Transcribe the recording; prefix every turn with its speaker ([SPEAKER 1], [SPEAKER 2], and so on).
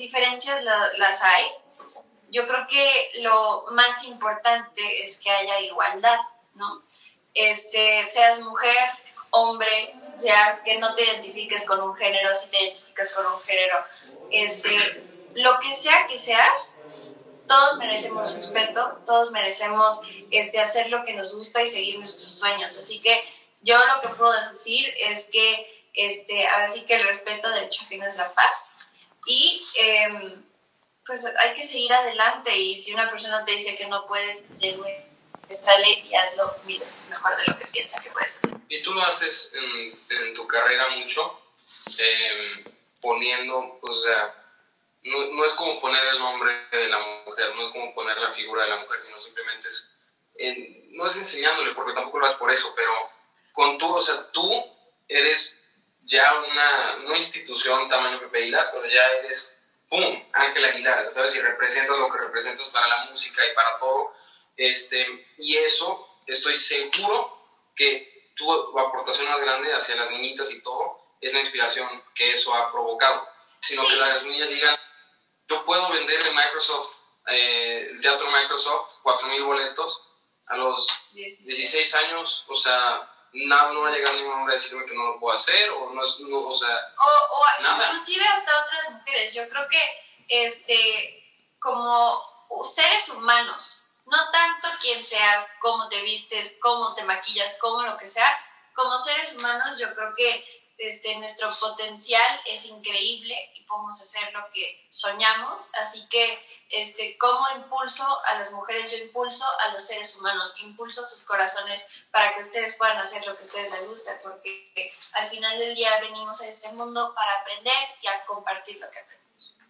[SPEAKER 1] diferencias las hay. Yo creo que lo más importante es que haya igualdad, ¿no? Seas mujer, hombre, seas que no te identifiques con un género, si te identificas con un género, lo que sea que seas, todos merecemos respeto, todos merecemos hacer lo que nos gusta y seguir nuestros sueños. Así que yo lo que puedo decir es que ahora sí que el respeto del chafino es la paz. Y pues hay que seguir adelante, y si una persona te dice que no puedes, demuéstrale y hazlo 1000 veces mejor de lo que piensa que puedes hacer.
[SPEAKER 2] Y tú lo haces en tu carrera mucho, poniendo, o sea, no es como poner el nombre de la mujer, no es como poner la figura de la mujer, sino simplemente no es enseñándole, porque tampoco lo haces por eso, pero o sea, tú eres ya no institución tamaño Pepe Aguilar, pero ya eres, ¡pum!, Ángel Aguilar, ¿sabes? Y representas lo que representas para la música y para todo, y eso, estoy seguro que tu aportación más grande hacia las niñitas y todo, es la inspiración que eso ha provocado, sino sí, que las niñas digan, yo puedo venderle Microsoft, el teatro Microsoft, 4,000 boletos a los 16 años, o sea, nada, no va a llegar ningún hombre a decirme que no lo puedo hacer, o nada.
[SPEAKER 1] Inclusive hasta otras mujeres. Yo creo que como seres humanos, no tanto quién seas, cómo te vistes, cómo te maquillas, cómo lo que sea, como seres humanos yo creo que nuestro potencial es increíble y podemos hacer lo que soñamos. Así que como impulso a las mujeres, yo impulso a los seres humanos, impulso sus corazones para que ustedes puedan hacer lo que a ustedes les gusta, porque al final del día venimos a este mundo para aprender y a compartir lo que aprendemos.